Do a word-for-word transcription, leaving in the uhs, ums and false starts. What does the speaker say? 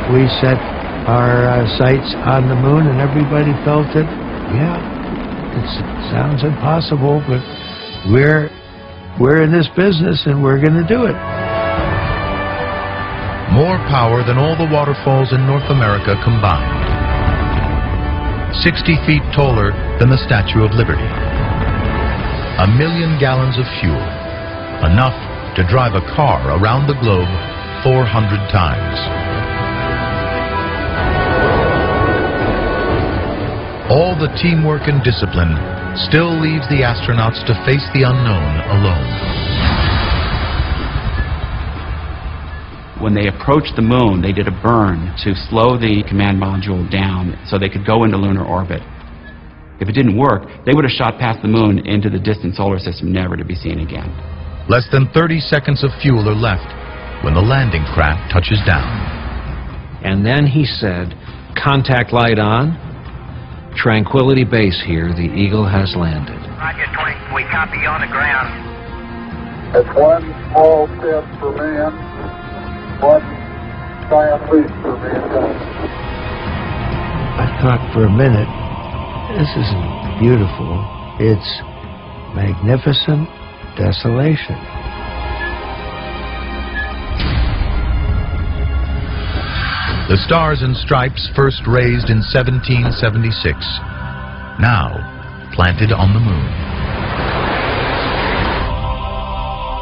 we set our uh, sights on the moon and everybody felt it. Yeah, it sounds impossible, but we're, we're in this business and we're going to do it. More power than all the waterfalls in North America combined. sixty feet taller than the Statue of Liberty. A million gallons of fuel, enough to drive a car around the globe four hundred times. All the teamwork and discipline still leaves the astronauts to face the unknown alone. When they approached the moon, they did a burn to slow the command module down so they could go into lunar orbit. If it didn't work, they would have shot past the moon into the distant solar system, never to be seen again. Less than thirty seconds of fuel are left when the landing craft touches down. And then he said, "Contact light on. Tranquility Base here. The Eagle has landed." Roger, twenty. We copy you on the ground. It's one small step for man, one giant leap for mankind. I thought for a minute, this isn't beautiful. It's magnificent desolation. The Stars and Stripes, first raised in seventeen seventy-six, now planted on the moon.